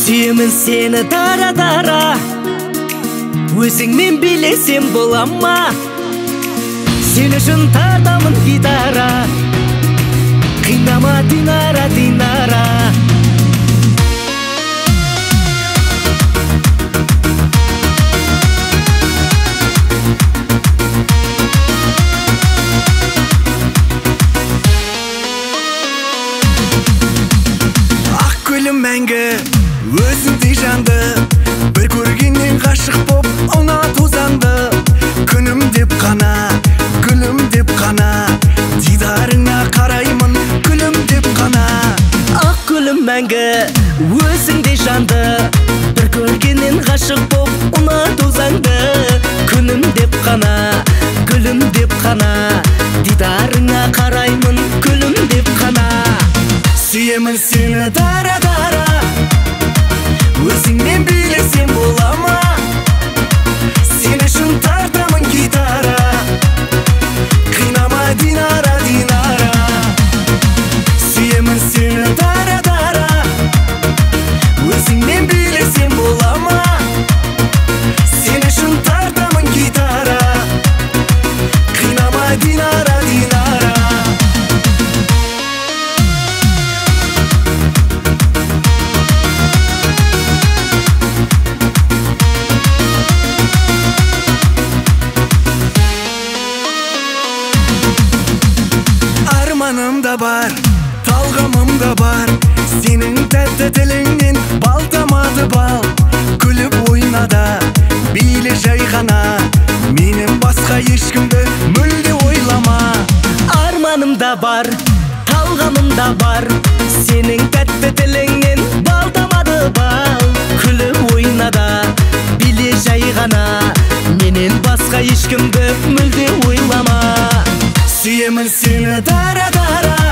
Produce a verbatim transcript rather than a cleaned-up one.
Сүйемін сені дара-дара, өзіңмен билесем бола ма? Сен үшін тартамын гитара, қинама Динара, Динара. Ақ гүлім мәңгі, өзіңдей жанды, бір көргеннен ғашық боп ұнату заңды. Күнім деп қана, гүлім деп қана, дидарыңа қараймын, гүлім деп қана. Ақ гүлім мәңгі, өзіңдей жанды, бір көргеннен ғашық боп ұнату заңды. Күнім деп қана, гүлім деп қана, дидарыңа қараймын, гүлім деп қана. Сүйемін сені дара-дара, өзіңмен билесем бола ма? Сен үшін тартамын гитара, қинама Динара, Динара. Сүйемін сені дара-дара, өзіңмен билесем бола ма? Сен үшін тартамын гитара, қинама Динара, Динара. Арманым да бар, талғамым да бар, сенің тәтті тіліңнен бал тамады бал. Күліп ойнада, биле жай ғана, менен басқа ешкімді мүлде ойлама. Арманым да бар, талғамым да бар, сенің тәтті тіліңнен бал тамады бал. Күліп ойнада, биле жай ғана, менен басқа ешкімді мүлде ойлама. Сүйемін сені дара-дара,